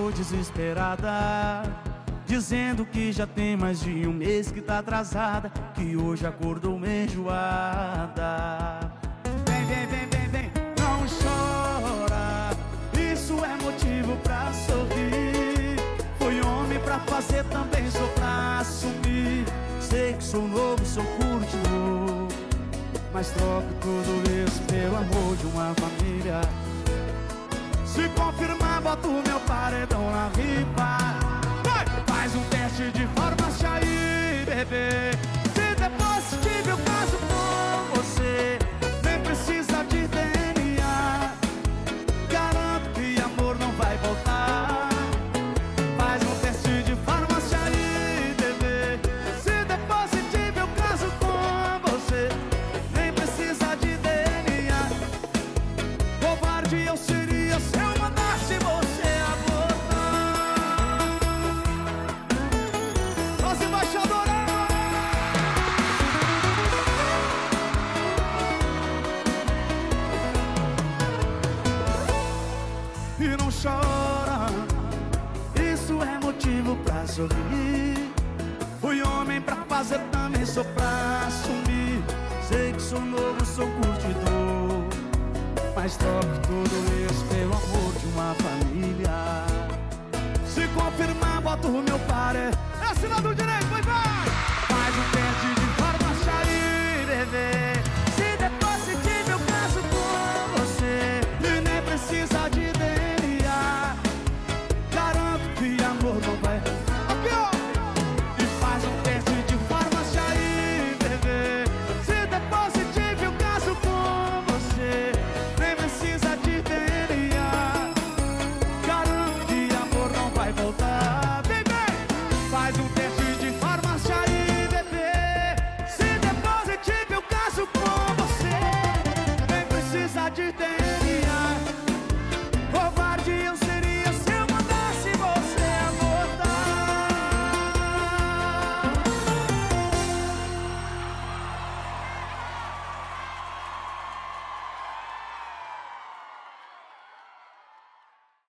ligou desesperada, dizendo que já tem mais de um mês que tá atrasada, que hoje acordou enjoada. Vem, vem, vem, vem, vem, não chora, isso é motivo pra sorrir. Foi homem pra fazer, também sou pra assumir. Sei que sou novo, sou curtidor, mas troco tudo isso pelo amor de uma família. Se confirmar, boto meu paredão na ripa. Faz um teste de farmácia aí, bebê. Se der positivo, eu caso com você. Nem precisa de DNA, garanto que amor não vai voltar. Faz um teste de farmácia aí, bebê. Se der positivo, eu caso com você. Nem precisa de DNA. Covarde eu seria se eu mandasse você abortar. Nossa embaixadora! E não chora, isso é motivo pra sorrir. Fui homem pra fazer, também sou pra assumir. Sei que sou novo, sou curtidor, mas troco tudo isso pelo amor de uma família. Se confirmar, boto o meu par. É assinado direito.